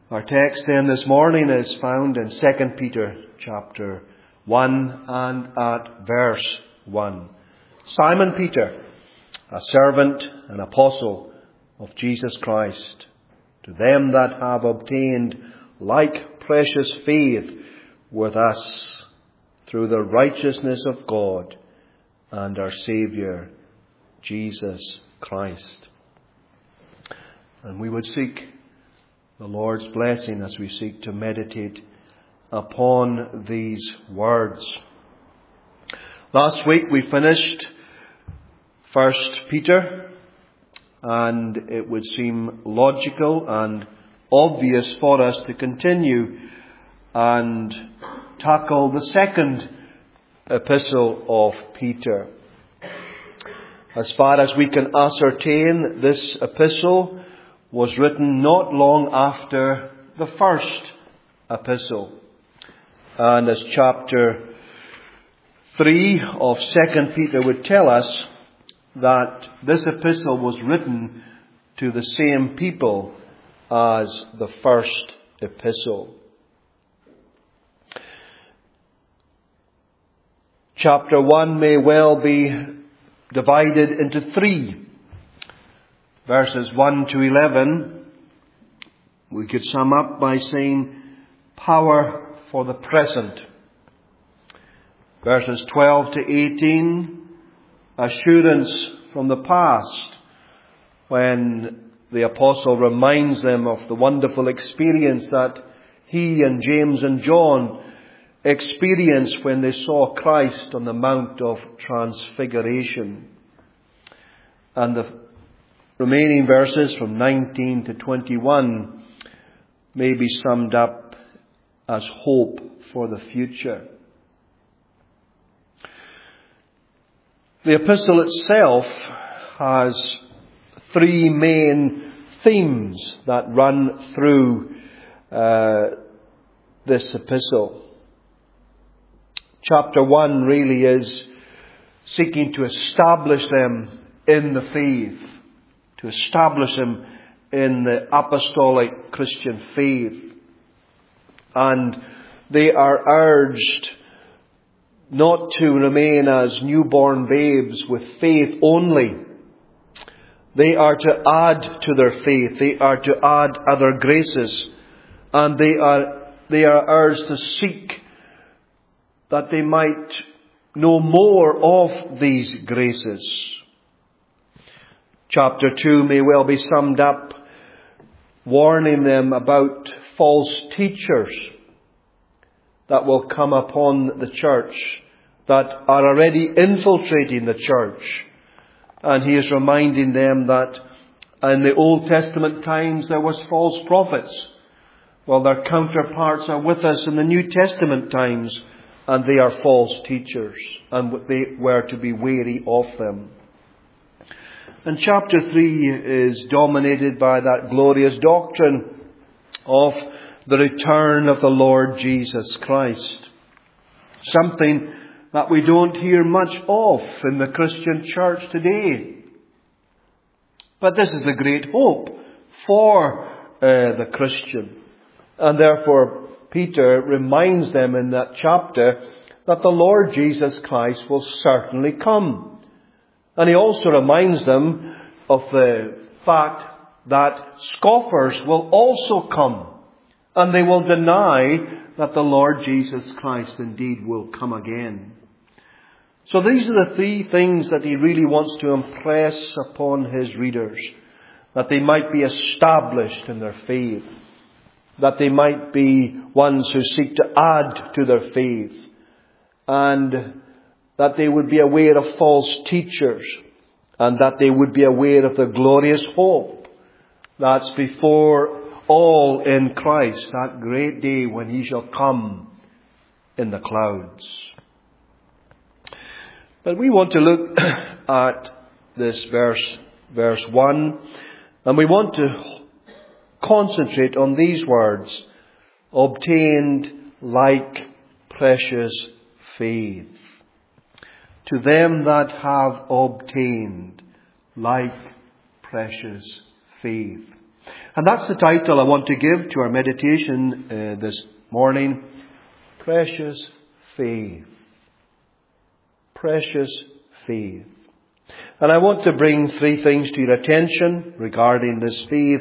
Our text then this morning is found in 2 Peter chapter 1 and at verse 1. Simon Peter, a servant and apostle of Jesus Christ, to them that have obtained like precious faith with us through the righteousness of God and our Saviour, Jesus Christ. And we would seek the Lord's blessing as we seek to meditate upon these words. Last week we finished 1 Peter, and it would seem logical and obvious for us to continue and tackle the second epistle of Peter. As far as we can ascertain, this epistle was written not long after the first epistle. And as chapter 3 of 2 Peter would tell us, that this epistle was written to the same people as the first epistle. Chapter 1 may well be divided into 3. Verses 1 to 11, we could sum up by saying, power for the present. Verses 12 to 18, assurance from the past, when the apostle reminds them of the wonderful experience that he and James and John experienced when they saw Christ on the Mount of Transfiguration. And the remaining verses from 19 to 21 may be summed up as hope for the future. The epistle itself has 3 main themes that run through this epistle. Chapter 1 really is seeking to establish them in the faith, to establish them in the apostolic Christian faith. And they are urged not to remain as newborn babes with faith only. They are to add to their faith. They are to add other graces. And they are urged to seek that they might know more of these graces. Chapter 2 may well be summed up warning them about false teachers that will come upon the church, that are already infiltrating the church. And he is reminding them that in the Old Testament times there was false prophets. Well, their counterparts are with us in the New Testament times, and they are false teachers, and they were to be wary of them. And chapter 3 is dominated by that glorious doctrine of the return of the Lord Jesus Christ. Something that we don't hear much of in the Christian church today. But this is the great hope for the Christian. And therefore Peter reminds them in that chapter that the Lord Jesus Christ will certainly come. And he also reminds them of the fact that scoffers will also come. And they will deny that the Lord Jesus Christ indeed will come again. So these are the 3 things that he really wants to impress upon his readers. That they might be established in their faith. That they might be ones who seek to add to their faith. And that they would be aware of false teachers, and that they would be aware of the glorious hope that's before all in Christ, that great day when he shall come in the clouds. But we want to look at this verse 1, and we want to concentrate on these words, obtained like precious faith. To them that have obtained like precious faith. And that's the title I want to give to our meditation this morning. Precious Faith. Precious Faith. And I want to bring three things to your attention regarding this faith.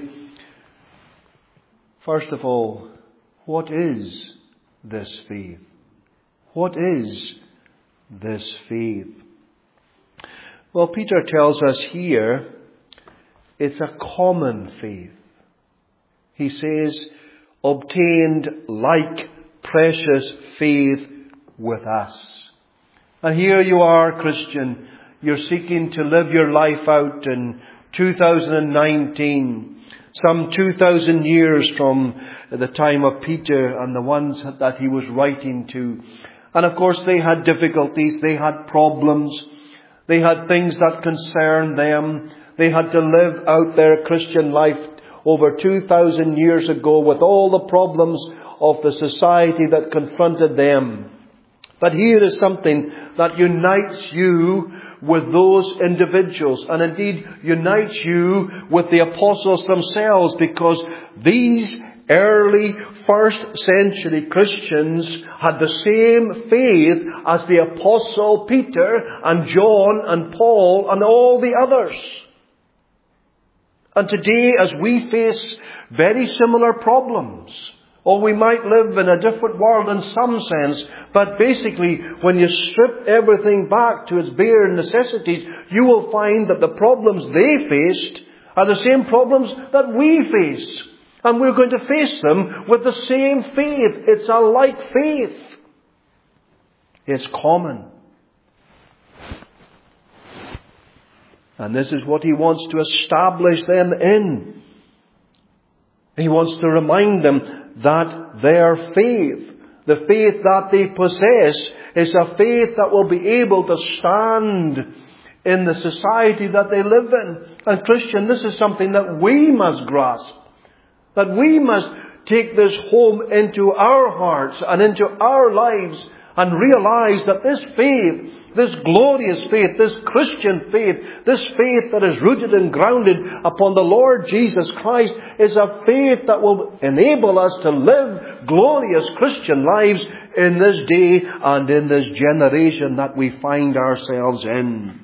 First of all, what is this faith? What is this faith? Well, Peter tells us here it's a common faith. He says, obtained like precious faith with us. And here you are, Christian. You're seeking to live your life out in 2019, some 2,000 years from the time of Peter and the ones that he was writing to. And of course they had difficulties, they had problems, they had things that concerned them. They had to live out their Christian life over 2,000 years ago with all the problems of the society that confronted them. But here is something that unites you with those individuals, and indeed unites you with the apostles themselves, because these early first century Christians had the same faith as the apostle Peter and John and Paul and all the others. And today, as we face very similar problems, or we might live in a different world in some sense, but basically, when you strip everything back to its bare necessities, you will find that the problems they faced are the same problems that we face. And we're going to face them with the same faith. It's a like faith. It's common. And this is what he wants to establish them in. He wants to remind them that their faith, the faith that they possess, is a faith that will be able to stand in the society that they live in. And Christian, this is something that we must grasp. That we must take this home into our hearts and into our lives and realize that this faith, this glorious faith, this Christian faith, this faith that is rooted and grounded upon the Lord Jesus Christ, is a faith that will enable us to live glorious Christian lives in this day and in this generation that we find ourselves in.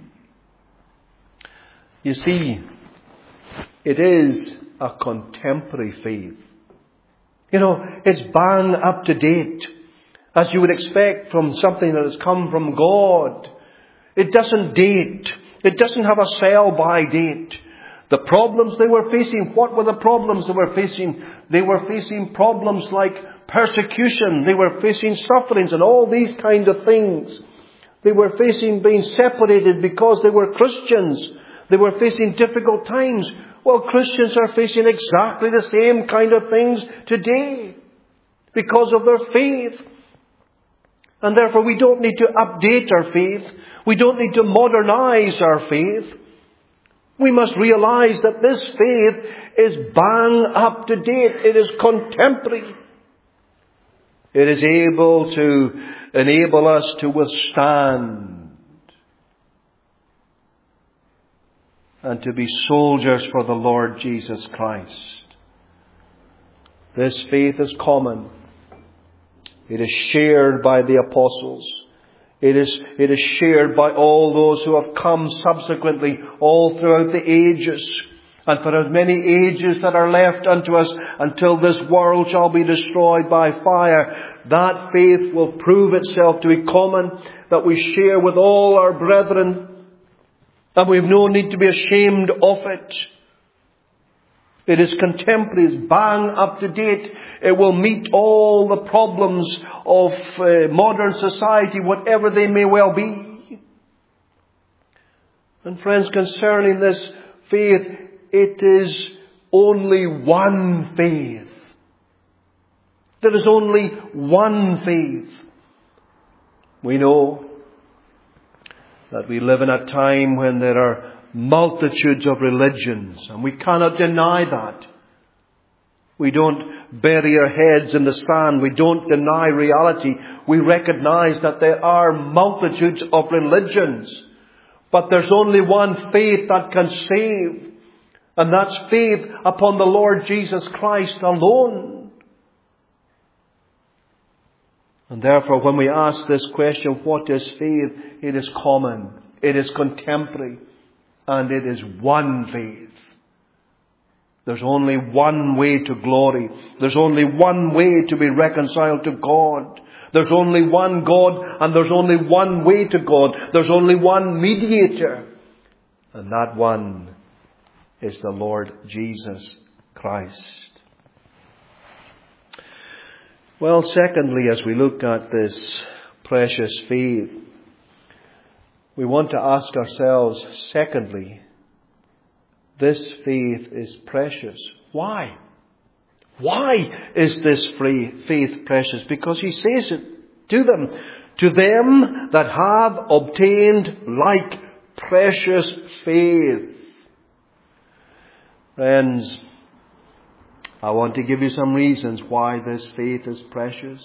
You see, it is a contemporary faith. You know, it's bang up to date, as you would expect from something that has come from God. It doesn't date. It doesn't have a sell-by date. The problems they were facing, what were the problems they were facing? They were facing problems like persecution. They were facing sufferings and all these kind of things. They were facing being separated because they were Christians. They were facing difficult times. Well, Christians are facing exactly the same kind of things today because of their faith. And therefore we don't need to update our faith. We don't need to modernize our faith. We must realize that this faith is bang up to date. It is contemporary. It is able to enable us to withstand and to be soldiers for the Lord Jesus Christ. This faith is common. It is shared by the apostles. It is shared by all those who have come subsequently all throughout the ages. And for as many ages that are left unto us until this world shall be destroyed by fire, that faith will prove itself to be common, that we share with all our brethren. And we have no need to be ashamed of it. It is contemporary, it's bang up to date. It will meet all the problems of modern society, whatever they may well be. And friends, concerning this faith, it is only one faith. There is only one faith. We know that we live in a time when there are multitudes of religions, and we cannot deny that. We don't bury our heads in the sand. We don't deny reality. We recognize that there are multitudes of religions. But there's only one faith that can save. And that's faith upon the Lord Jesus Christ alone. And therefore, when we ask this question, what is faith? It is common, it is contemporary, and it is one faith. There's only one way to glory. There's only one way to be reconciled to God. There's only one God, and there's only one way to God. There's only one mediator. And that one is the Lord Jesus Christ. Well, secondly, as we look at this precious faith, we want to ask ourselves, secondly, this faith is precious. Why? Why is this faith precious? Because he says it to them that have obtained like precious faith. Friends, I want to give you some reasons why this faith is precious.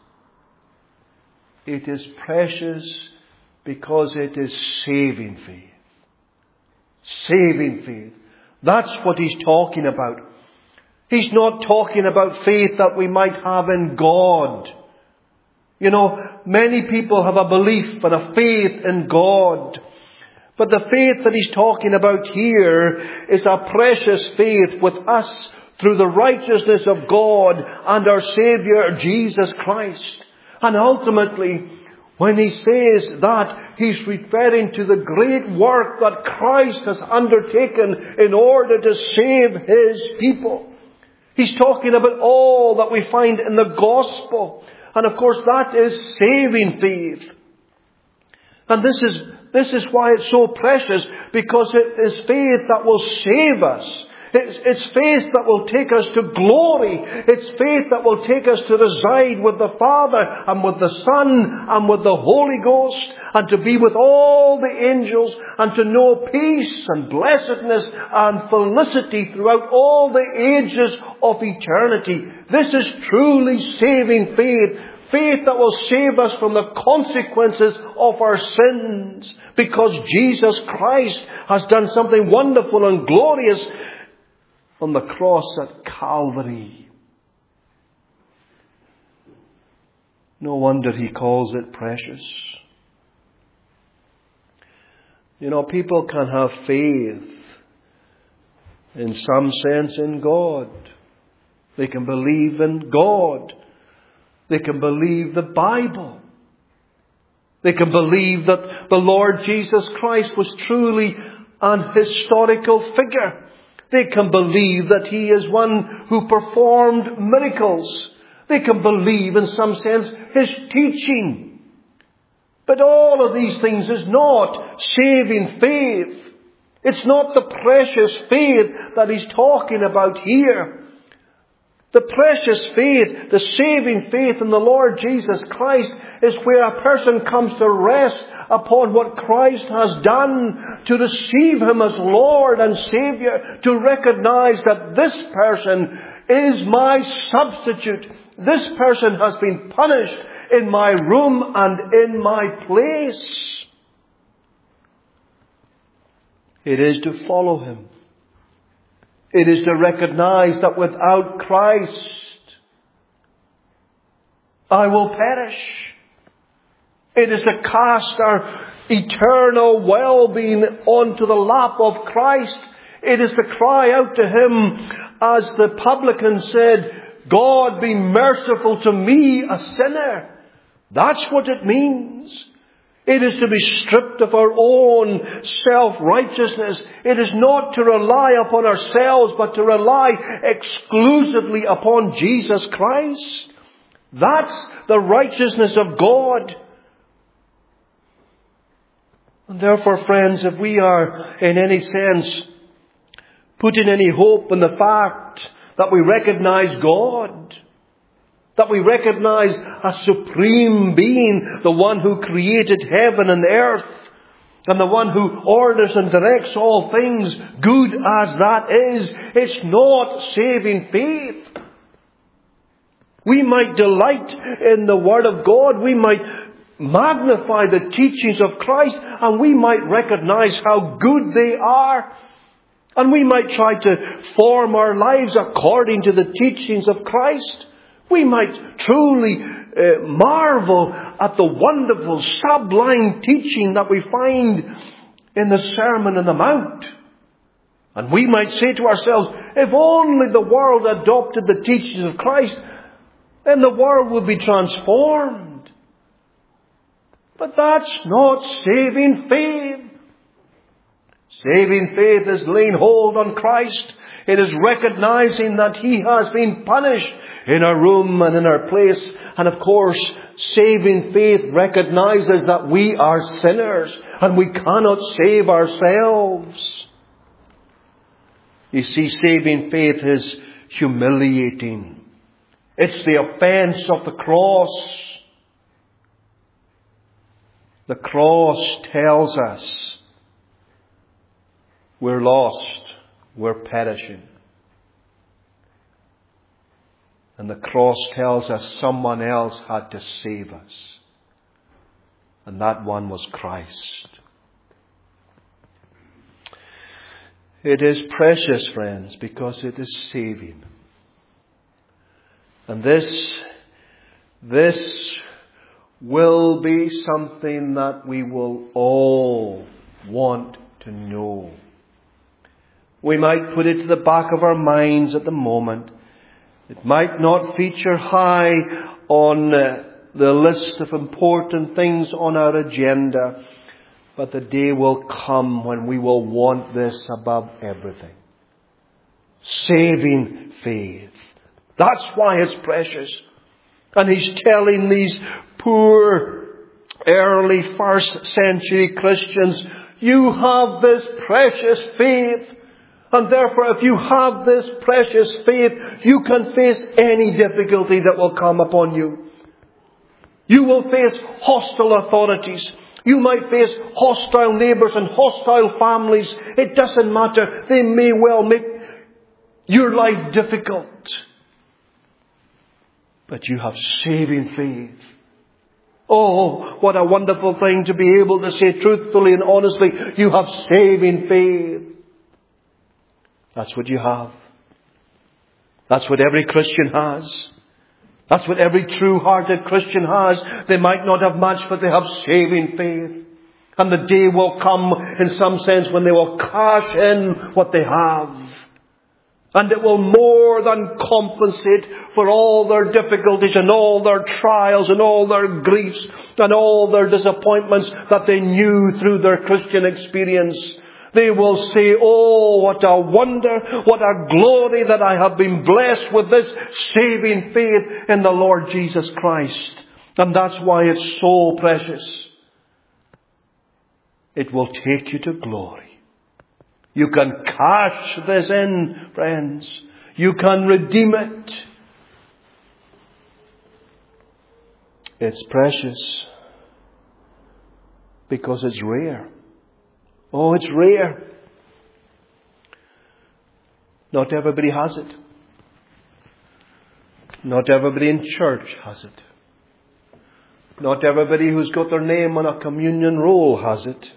It is precious because it is saving faith. Saving faith. That's what he's talking about. He's not talking about faith that we might have in God. You know, many people have a belief and a faith in God. But the faith that he's talking about here is a precious faith with us through the righteousness of God and our Saviour Jesus Christ. And ultimately, when he says that, he's referring to the great work that Christ has undertaken in order to save His people. He's talking about all that we find in the gospel. And of course that is saving faith. And this is why it's so precious, because it is faith that will save us. It's faith that will take us to glory. It's faith that will take us to reside with the Father and with the Son and with the Holy Ghost, and to be with all the angels, and to know peace and blessedness and felicity throughout all the ages of eternity. This is truly saving faith. Faith that will save us from the consequences of our sins, because Jesus Christ has done something wonderful and glorious on the cross at Calvary. No wonder he calls it precious. You know, people can have faith in some sense in God. They can believe in God. They can believe the Bible. They can believe that the Lord Jesus Christ was truly an historical figure. They can believe that He is one who performed miracles. They can believe, in some sense, His teaching. But all of these things is not saving faith. It's not the precious faith that he's talking about here. The precious faith, the saving faith in the Lord Jesus Christ, is where a person comes to rest upon what Christ has done, to receive Him as Lord and Saviour, to recognize that this person is my substitute. This person has been punished in my room and in my place. It is to follow Him. It is to recognize that without Christ, I will perish. It is to cast our eternal well-being onto the lap of Christ. It is to cry out to Him, as the publican said, God, be merciful to me, a sinner. That's what it means. It is to be stripped of our own self-righteousness. It is not to rely upon ourselves, but to rely exclusively upon Jesus Christ. That's the righteousness of God. And therefore, friends, if we are in any sense putting any hope in the fact that we recognize God, that we recognize a supreme being, the one who created heaven and earth, and the one who orders and directs all things, good as that is, it's not saving faith. We might delight in the Word of God, we might magnify the teachings of Christ, and we might recognize how good they are. And we might try to form our lives according to the teachings of Christ. We might truly marvel at the wonderful, sublime teaching that we find in the Sermon on the Mount. And we might say to ourselves, if only the world adopted the teachings of Christ, then the world would be transformed. But that's not saving faith. Saving faith is laying hold on Christ. It is recognizing that He has been punished in our room and in our place. And of course, saving faith recognizes that we are sinners and we cannot save ourselves. You see, saving faith is humiliating. It's the offense of the cross. The cross tells us we're lost, we're perishing. And the cross tells us someone else had to save us. And that one was Christ. It is precious, friends, because it is saving. And this will be something that we will all want to know. We might put it to the back of our minds at the moment. It might not feature high on the list of important things on our agenda. But the day will come when we will want this above everything. Saving faith. That's why it's precious. And He's telling these poor early first century Christians, you have this precious faith. And therefore, if you have this precious faith, you can face any difficulty that will come upon you. You will face hostile authorities. You might face hostile neighbours and hostile families. It doesn't matter. They may well make your life difficult. But you have saving faith. Oh, what a wonderful thing to be able to say truthfully and honestly, you have saving faith. That's what you have. That's what every Christian has. That's what every true-hearted Christian has. They might not have much, but they have saving faith. And the day will come, in some sense, when they will cash in what they have. And it will more than compensate for all their difficulties and all their trials and all their griefs and all their disappointments that they knew through their Christian experience. They will say, oh, what a wonder, what a glory that I have been blessed with this saving faith in the Lord Jesus Christ. And that's why it's so precious. It will take you to glory. You can cash this in, friends. You can redeem it. It's precious because it's rare. Oh, it's rare. Not everybody has it. Not everybody in church has it. Not everybody who's got their name on a communion roll has it.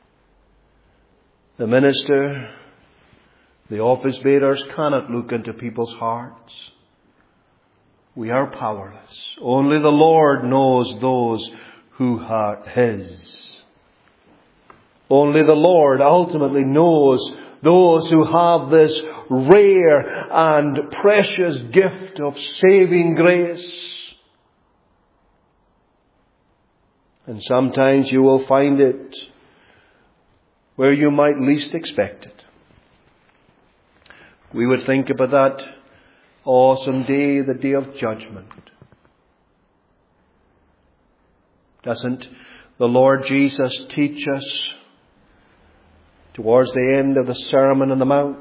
The minister, the office bearers cannot look into people's hearts. We are powerless. Only the Lord knows those who are His. Only the Lord ultimately knows those who have this rare and precious gift of saving grace. And sometimes you will find it where you might least expect it. We would think about that awesome day, the day of judgment. Doesn't the Lord Jesus teach us towards the end of the Sermon on the Mount?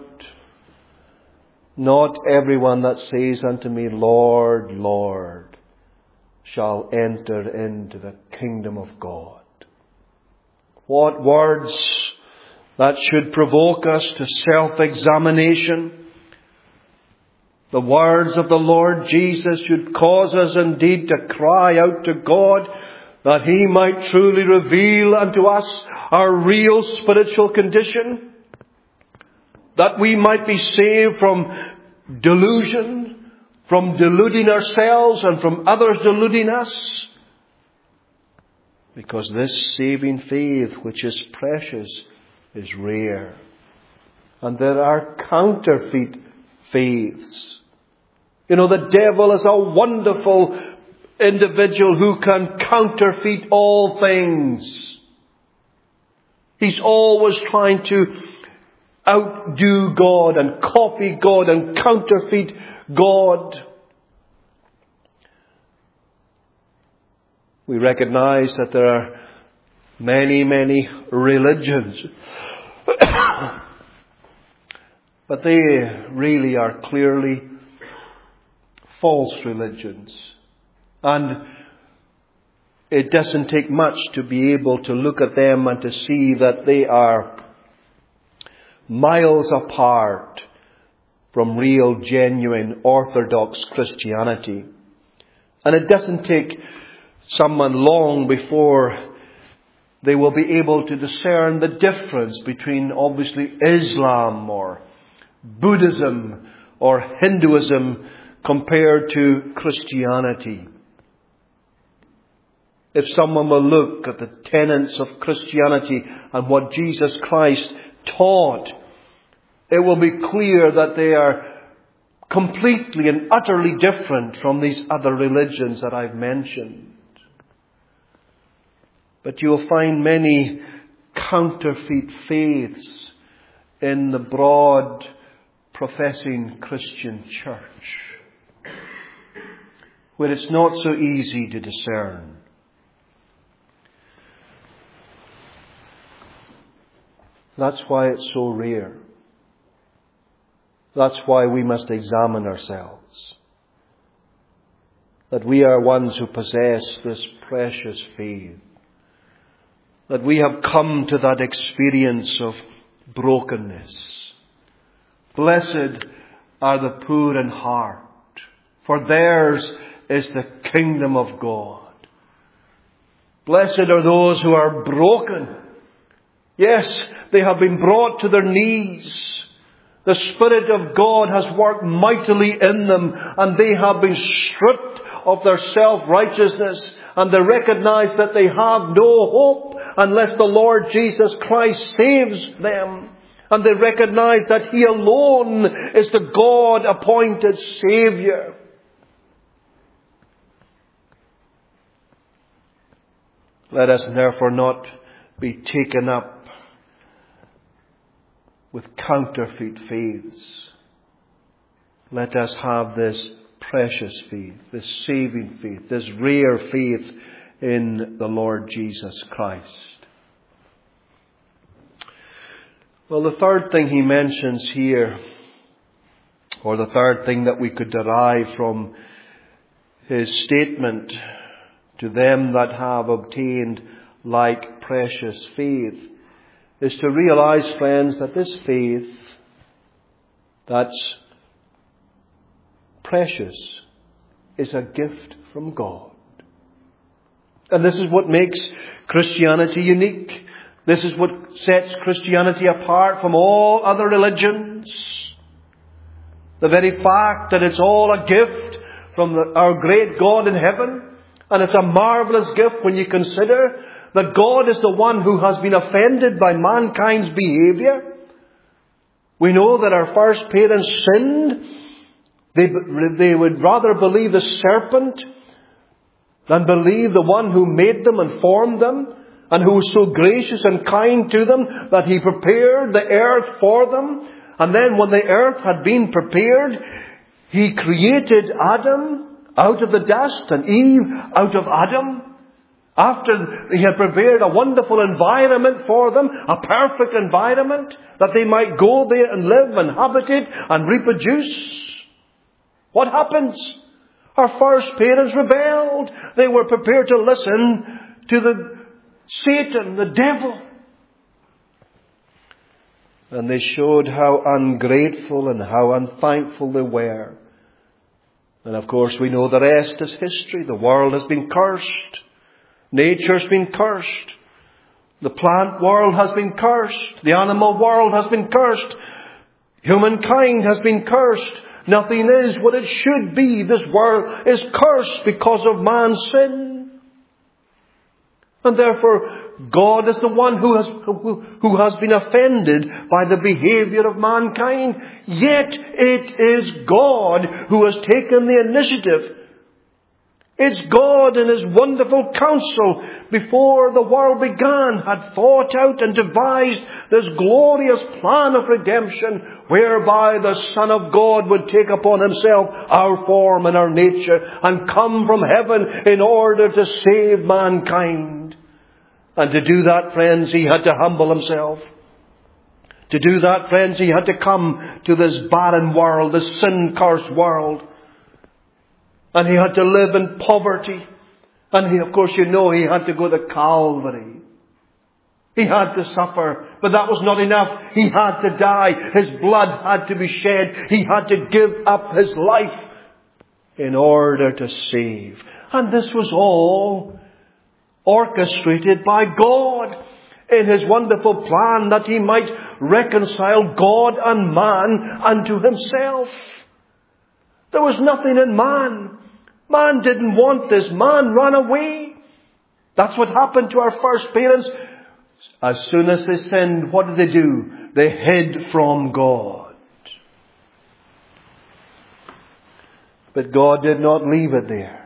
Not everyone that says unto me, Lord, Lord, shall enter into the kingdom of God. What words that should provoke us to self-examination. The words of the Lord Jesus should cause us indeed to cry out to God that He might truly reveal unto us our real spiritual condition. that we might be saved from delusion, from deluding ourselves and from others deluding us. Because this saving faith, which is precious, is rare. And there are counterfeit faiths. You know, the devil is a wonderful individual who can counterfeit all things. He's always trying to outdo God and copy God and counterfeit God. We recognize that there are many, many religions. But they really are clearly false religions. And it doesn't take much to be able to look at them and to see that they are miles apart from real, genuine, orthodox Christianity. And it doesn't take someone long before they will be able to discern the difference between, obviously, Islam or Buddhism or Hinduism compared to Christianity. If someone will look at the tenets of Christianity and what Jesus Christ taught, it will be clear that they are completely and utterly different from these other religions that I've mentioned. But you'll find many counterfeit faiths in the broad professing Christian church, where it's not so easy to discern. That's why it's so rare. That's why we must examine ourselves. That we are ones who possess this precious faith. That we have come to that experience of brokenness. Blessed are the poor in heart, for theirs is the kingdom of God. Blessed are those who are broken. Yes, they have been brought to their knees. The Spirit of God has worked mightily in them, and they have been stripped of their self-righteousness, and they recognize that they have no hope unless the Lord Jesus Christ saves them. And they recognize that He alone is the God-appointed Saviour. Let us therefore not be taken up with counterfeit faiths. Let us have this precious faith, this saving faith, this rare faith in the Lord Jesus Christ. Well, the third thing he mentions here, or the third thing that we could derive from his statement to them that have obtained like precious faith, is to realize, friends, that this faith that's precious is a gift from God. And this is what makes Christianity unique. This is what sets Christianity apart from all other religions. The very fact that it's all a gift from our great God in heaven. And it's a marvelous gift when you consider that God is the one who has been offended by mankind's behavior. We know that our first parents sinned. They would rather believe the serpent than believe the one who made them and formed them, and who was so gracious and kind to them that He prepared the earth for them. And then when the earth had been prepared, He created Adam out of the dust and Eve out of Adam. After He had prepared a wonderful environment for them, a perfect environment, that they might go there and live and habitate and reproduce. What happens? Our first parents rebelled. They were prepared to listen to the Satan, the devil. And they showed how ungrateful and how unthankful they were. And of course we know the rest is history. The world has been cursed. Nature's been cursed. The plant world has been cursed. The animal world has been cursed. Humankind has been cursed. Nothing is what it should be. This world is cursed because of man's sin. And therefore, God is the one who has been offended by the behavior of mankind. Yet it is God who has taken the initiative. It's God in His wonderful counsel before the world began had thought out and devised this glorious plan of redemption whereby the Son of God would take upon Himself our form and our nature and come from heaven in order to save mankind. And to do that, friends, He had to humble Himself. To do that, friends, He had to come to this barren world, this sin-cursed world. And He had to live in poverty. And He, of course, He had to go to Calvary. He had to suffer. But that was not enough. He had to die. His blood had to be shed. He had to give up His life in order to save. And this was all orchestrated by God in His wonderful plan that He might reconcile God and man unto Himself. There was nothing in man. Man didn't want this. Man ran away. That's what happened to our first parents. As soon as they sinned, what did they do? They hid from God. But God did not leave it there.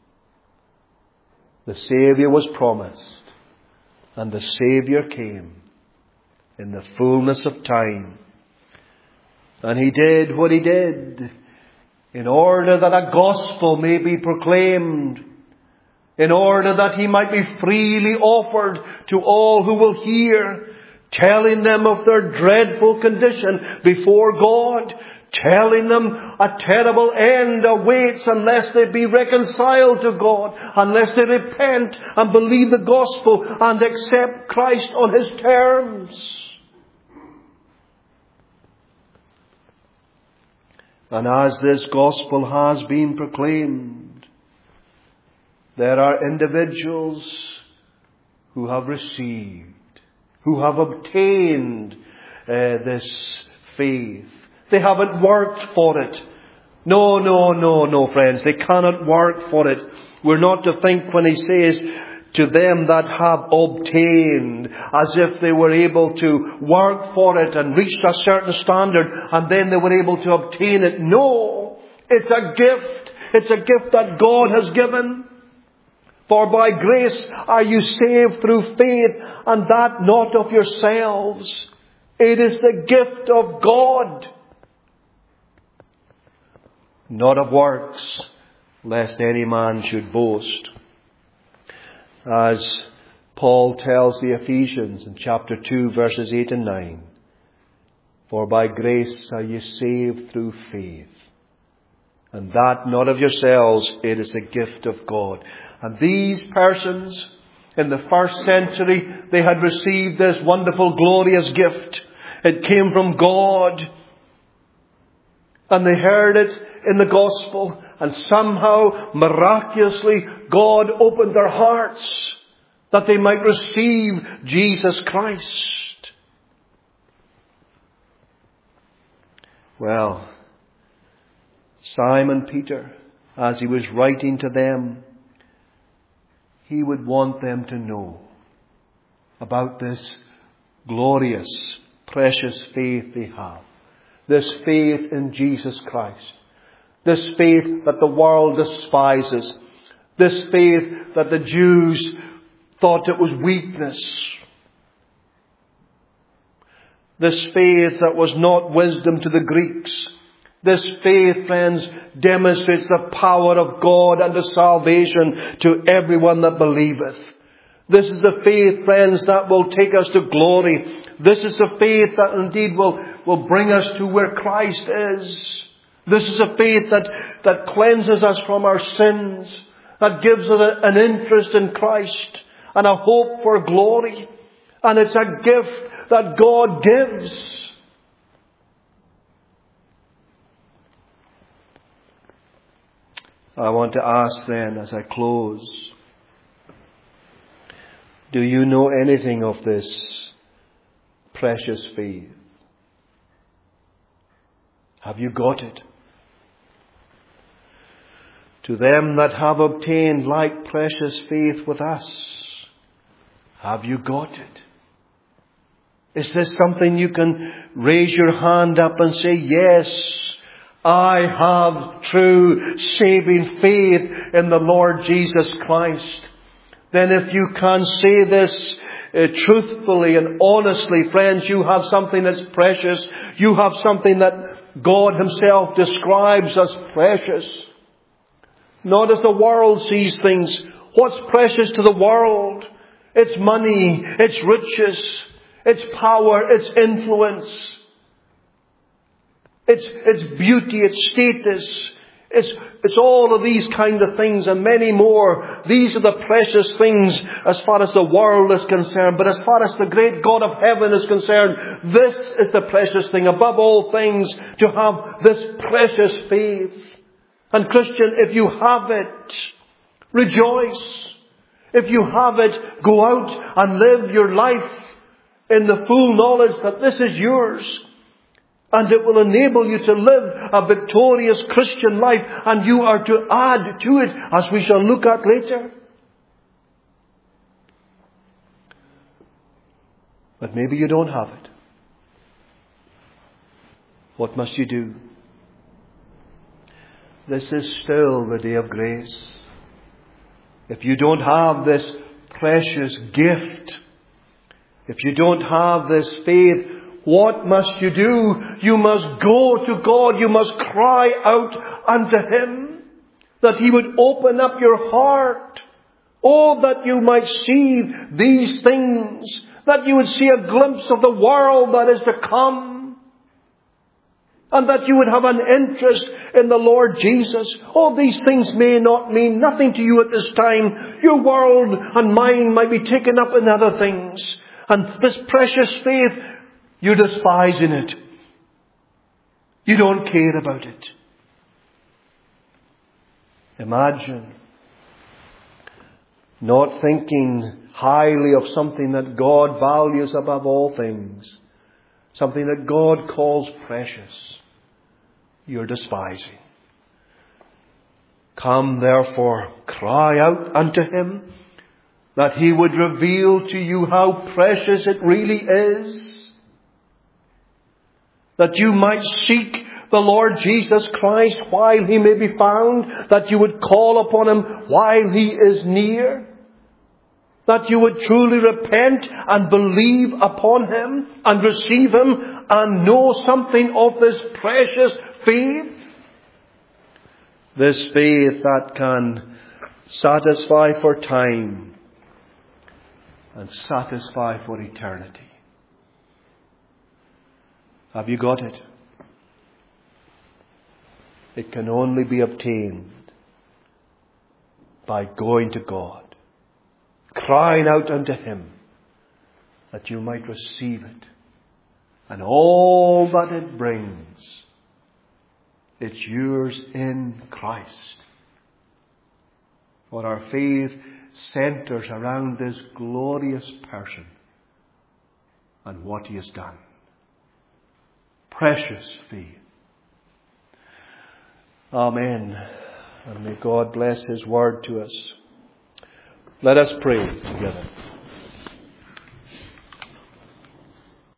The Saviour was promised. And the Saviour came in the fullness of time. And He did what He did in order that a gospel may be proclaimed, in order that He might be freely offered to all who will hear, telling them of their dreadful condition before God, telling them a terrible end awaits unless they be reconciled to God, unless they repent and believe the gospel and accept Christ on His terms. And as this gospel has been proclaimed, there are individuals who have received, who have obtained this faith. They haven't worked for it. No, friends. They cannot work for it. We're not to think when He says to them that have obtained, as if they were able to work for it and reach a certain standard and then they were able to obtain it. No, it's a gift. It's a gift that God has given. For by grace are you saved through faith, and that not of yourselves. It is the gift of God, not of works, lest any man should boast. As Paul tells the Ephesians in chapter 2, verses 8 and 9, for by grace are you saved through faith, and that not of yourselves, it is a gift of God. And these persons in the first century, they had received this wonderful, glorious gift. It came from God. And they heard it in the gospel. And somehow, miraculously, God opened their hearts that they might receive Jesus Christ. Well, Simon Peter, as he was writing to them, he would want them to know about this glorious, precious faith they have. This faith in Jesus Christ. This faith that the world despises. This faith that the Jews thought it was weakness. This faith that was not wisdom to the Greeks. This faith, friends, demonstrates the power of God unto salvation to everyone that believeth. This is the faith, friends, that will take us to glory. This is the faith that indeed will bring us to where Christ is. This is a faith that cleanses us from our sins, that gives us an interest in Christ and a hope for glory. And it's a gift that God gives. I want to ask then, as I close, do you know anything of this precious faith? Have you got it? To them that have obtained like precious faith with us, have you got it? Is this something you can raise your hand up and say, yes, I have true saving faith in the Lord Jesus Christ? Then if you can say this truthfully and honestly, friends, you have something that's precious. You have something that God Himself describes as precious. Not as the world sees things. What's precious to the world? It's money, it's riches, it's power, it's influence, it's beauty, it's status, it's all of these kind of things and many more. These are the precious things as far as the world is concerned. But as far as the great God of heaven is concerned, this is the precious thing above all things, to have this precious faith. And Christian, if you have it, rejoice. If you have it, go out and live your life in the full knowledge that this is yours. And it will enable you to live a victorious Christian life. And you are to add to it, as we shall look at later. But maybe you don't have it. What must you do? This is still the day of grace. If you don't have this precious gift, if you don't have this faith, what must you do? You must go to God. You must cry out unto Him that He would open up your heart. Oh, that you might see these things, that you would see a glimpse of the world that is to come. And that you would have an interest in the Lord Jesus. All these things may not mean nothing to you at this time. Your world and mine might be taken up in other things. And this precious faith, you're despising it. You don't care about it. Imagine not thinking highly of something that God values above all things. Something that God calls precious. You're despising. Come therefore, cry out unto Him, that He would reveal to you how precious it really is. That you might seek the Lord Jesus Christ while He may be found. That you would call upon Him while He is near. That you would truly repent and believe upon Him and receive Him and know something of this precious faith. This faith that can satisfy for time and satisfy for eternity. Have you got it? It can only be obtained by going to God, crying out unto Him that you might receive it. And all that it brings, it's yours in Christ. For our faith centers around this glorious person and what He has done. Precious faith. Amen. And may God bless His word to us. Let us pray together.